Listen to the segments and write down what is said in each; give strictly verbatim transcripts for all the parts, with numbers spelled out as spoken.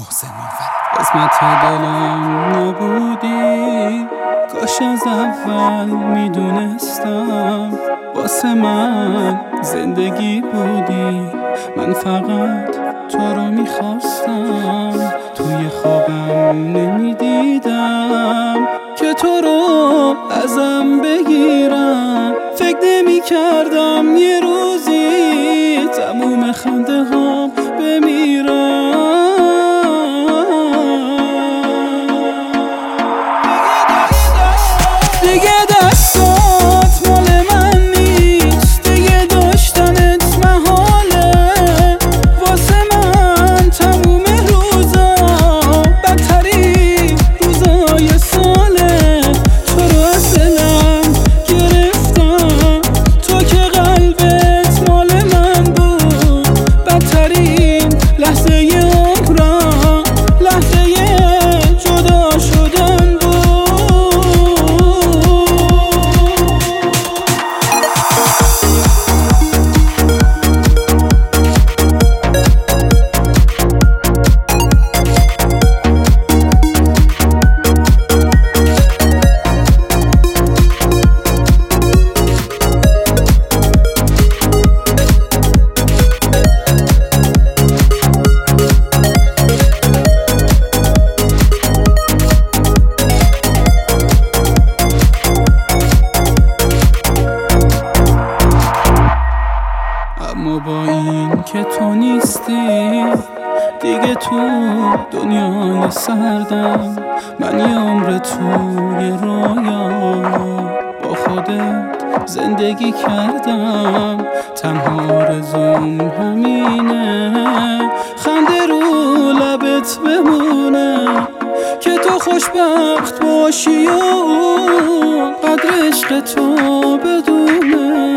محسن منفرد. قسمت دلم نبودی، کاش از اول میدونستم واسه من زندگی بودی. من فقط تو رو میخواستم، توی خوابم نمیدیدم که تو رو ازم بگیرم. فکر نمی کردم یه روزی تموم خنده هام بمیرم. دیگه دستات مال من نیست، دیگه داشتنت محاله. واسه من تموم روزا بدترین روزای ساله. تو رو از دلم گرفتم، تو که قلبت مال من بود. بدترین لحظه عمرم لحظه جدا شدن بود. اما با این که تو نیستی دیگه تو دنیای سردم. من یه عمر توی رویا با خودت زندگی کردم. تنها آرزوم همینه خنده رو لبت بمونه، که تو خوشبخت باشی و قدر عشق تو بدونه.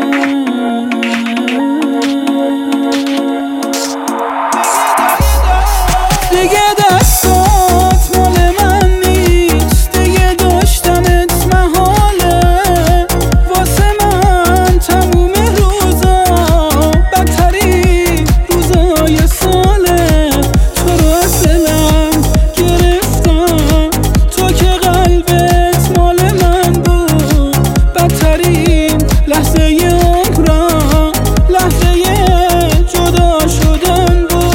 دیگه دستات مال من نیست، دیگه داشتنت محاله. واسه من تموم روزا بدترین روزای ساله. تو رو از دلم گرفتم، تو که قلبت مال من بود. بدترین لحظه عمرم لحظه جدا شدن بود.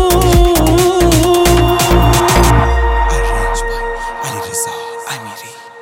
امیری